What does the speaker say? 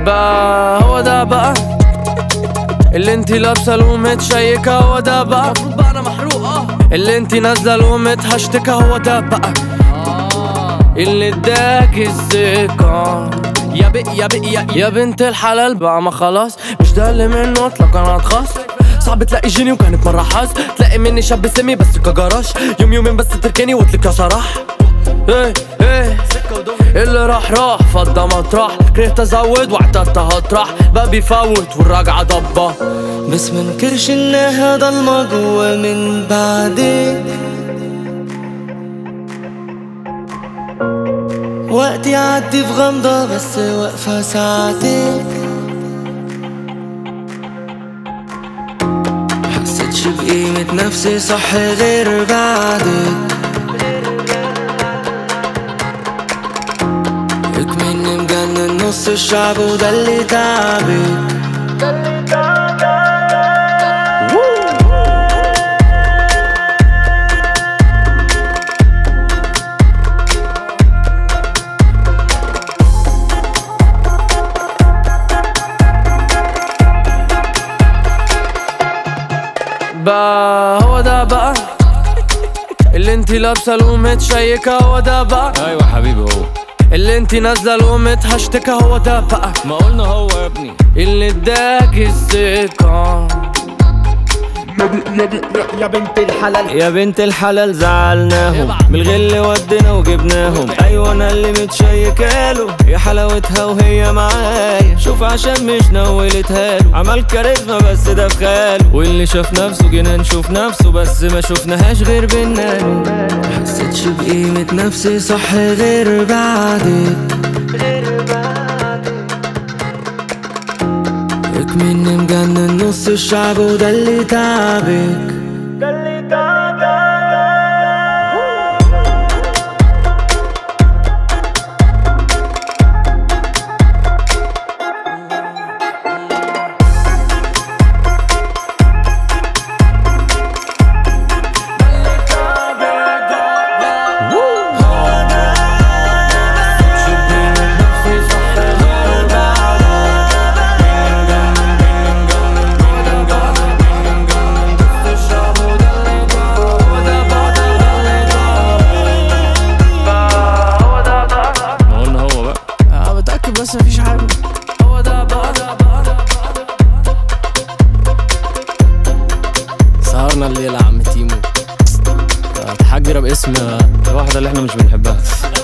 بقى هو ده بقى اللي انتي لابسه ومتشيكه، هو ده بقى المفروض بقى انا محروق. اللي انتي نازله ومتهشتكه، هو ده بقى اللي اداك الثقة. يا بنت الحلال بقى، ما خلاص مش ده اللي منه اطلق انا اتخاص. صعب تلاقي جيني وكانت مرة حظ، تلاقي مني شاب سمي بس كجراش، يومين بس تركني واتلك يا صراح. ايه اللي راح فضى مطرح، كرهت ازود واعتدت هطرح، بقى بيفوت والراجعة ضبة. بس منكرش انها ضلمة جوا من بعدك، وقت يعدي في غمضة بس واقفة ساعتك. محسيتش بقيمة نفسي صح غير بعدك، مني مجنن نص الشعب وده اللي تعبك. بقى هو ده بقى اللي انتي لابسه ومتشيكه، هو ده بقى. ايوه حبيبي، هو اللي انتي نازله ومتهشتكه، هو ده بقى. ما قلنا هو يا ابني اللي اداك الثقة. يا بنت الحلال زعلناهم، من الغل ودينا وجبناهم. ايوه انا اللي متشيكاله، يا حلاوتها وهي معايا. شوف عشان مش نولتها له، عمل كاريزما بس ده في خاله. واللي شاف نفسه جينا نشوف نفسه، بس ما شوفناهاش غير بينا. محسيتش بقيمة نفسي صح غير بعدك، مني مجنن نص الشعب وده اللي تعبك. بس مفيش حاجة، هو ده بقى. سهرنا الليلة يا عم تيمو، تحجر باسم الواحدة اللي احنا مش بنحبها.